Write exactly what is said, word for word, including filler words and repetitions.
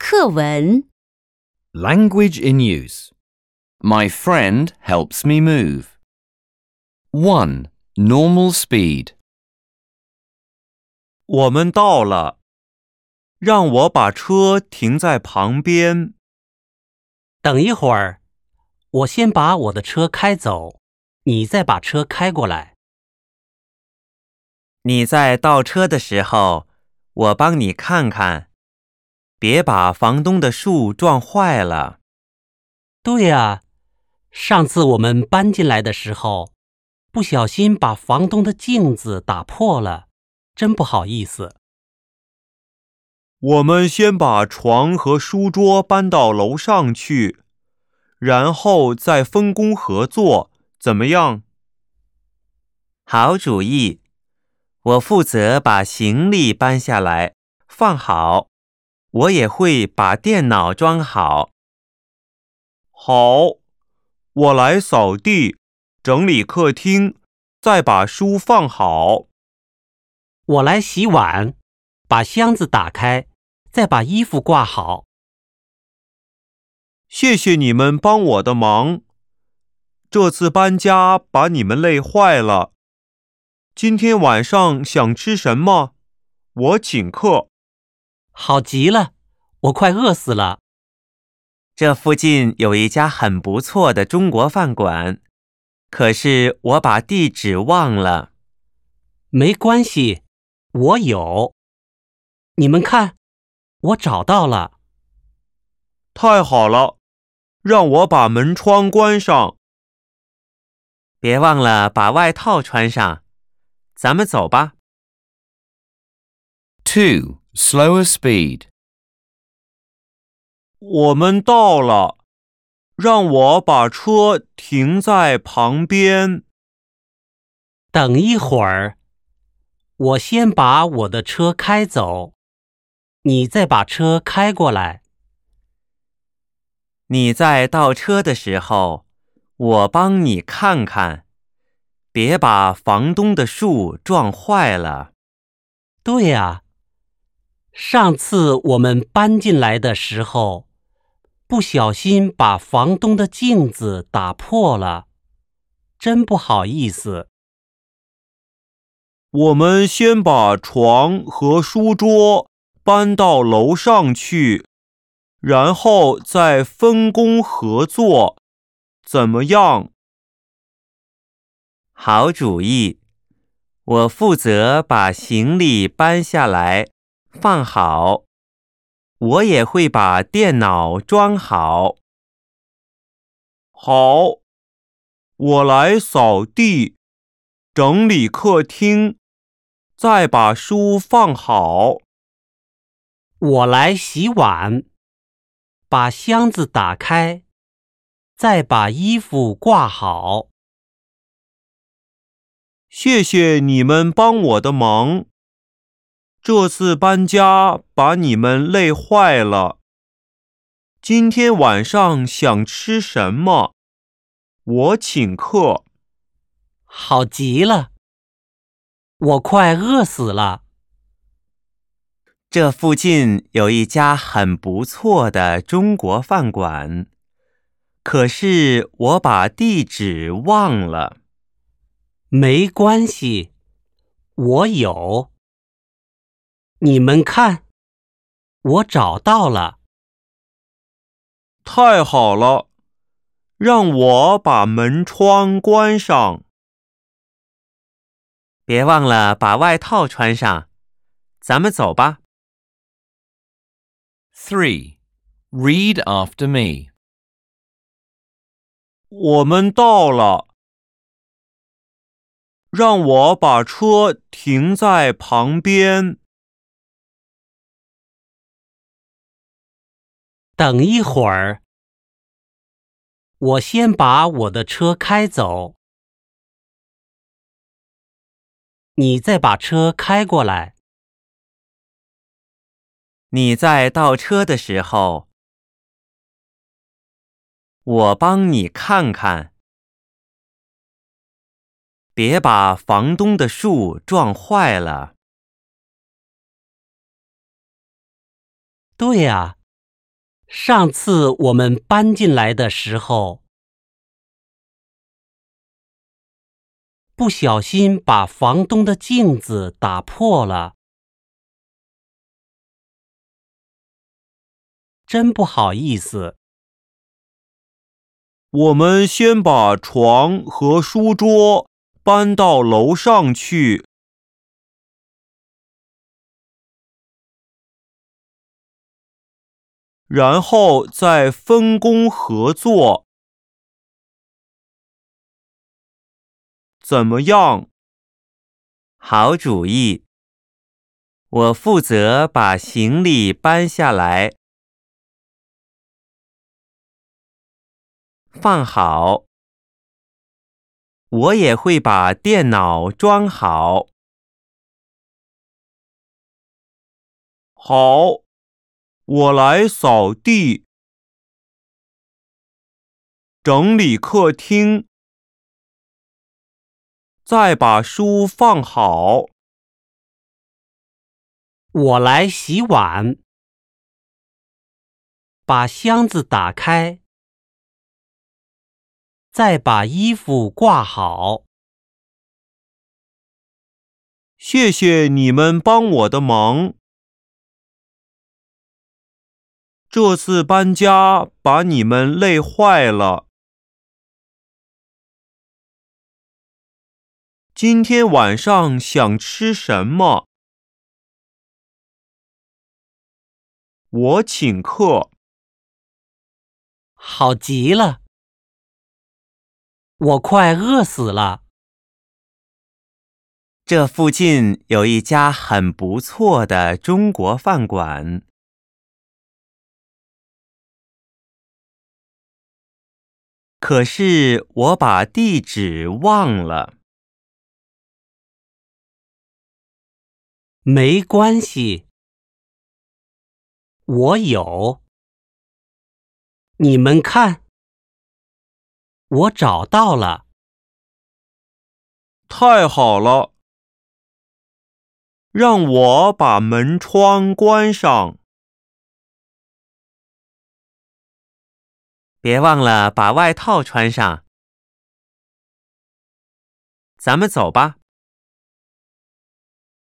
课文 Language in use. My friend helps me move. one. Normal speed. 我们到了，让我把车停在旁边。 等一会儿，我先把我的车开走，你再把车开过来。 你在倒车的时候，我帮你看看，别把房东的树撞坏了。 对呀，上次我们搬进来的时候，不小心把房东的镜子打破了，真不好意思。 我们先把床和书桌搬到楼上去，然后再分工合作，怎么样？ 好主意，我负责把行李搬下来，放好，我也会把电脑装好。 好，我来扫地，整理客厅，再把书放好。 我来洗碗，把箱子打开，再把衣服挂好。 谢谢你们帮我的忙，这次搬家把你们累坏了。今天晚上想吃什么？我请客。 好极了，我快饿死了。 这附近有一家很不错的中国饭馆，可是我把地址忘了。 没关系，我有。你们看，我找到了。 太好了，让我把门窗关上。 别忘了把外套穿上。咱们走吧。 two. Slower speed. 我们到了，让我把车停在旁边。 等一会儿，我先把我的车开走，你再把车开过来。 你在倒车的时候，我帮你看看，别把房东的树撞坏了。 对呀，上次我们搬进来的时候，不小心把房东的镜子打破了，真不好意思。 我们先把床和书桌搬到楼上去，然后再分工合作，怎么样？ 好主意，我负责把行李搬下来，放好，我也会把电脑装好。 好，我来扫地，整理客厅，再把书放好。 我来洗碗，把箱子打开，再把衣服挂好。 谢谢你们帮我的忙，这次搬家把你们累坏了。今天晚上想吃什么？我请客。 好极了，我快饿死了。 这附近有一家很不错的中国饭馆，可是我把地址忘了。 没关系，我有。你们看，我找到了。 太好了，让我把门窗关上。 别忘了把外套穿上。咱们走吧。 three. Read after me. 我们到了，让我把车停在旁边。 等一会儿，我先把我的车开走，你再把车开过来。 你在倒车的时候，我帮你看看，别把房东的树撞坏了。 对呀， 上次我们搬进来的时候，不小心把房东的镜子打破了，真不好意思。 我们先把床和书桌搬到楼上去。然后再分工合作，怎么样？ 好主意。我负责把行李搬下来，放好。我也会把电脑装好。 好。我来扫地，整理客厅，再把书放好。 我来洗碗，把箱子打开，再把衣服挂好。 谢谢你们帮我的忙。这次搬家把你们累坏了。今天晚上想吃什么？我请客。 好极了，我快饿死了。 这附近有一家很不错的中国饭馆。可是我把地址忘了。 没关系，我有。你们看，我找到了。 太好了！让我把门窗关上。 别忘了把外套穿上。咱们走吧。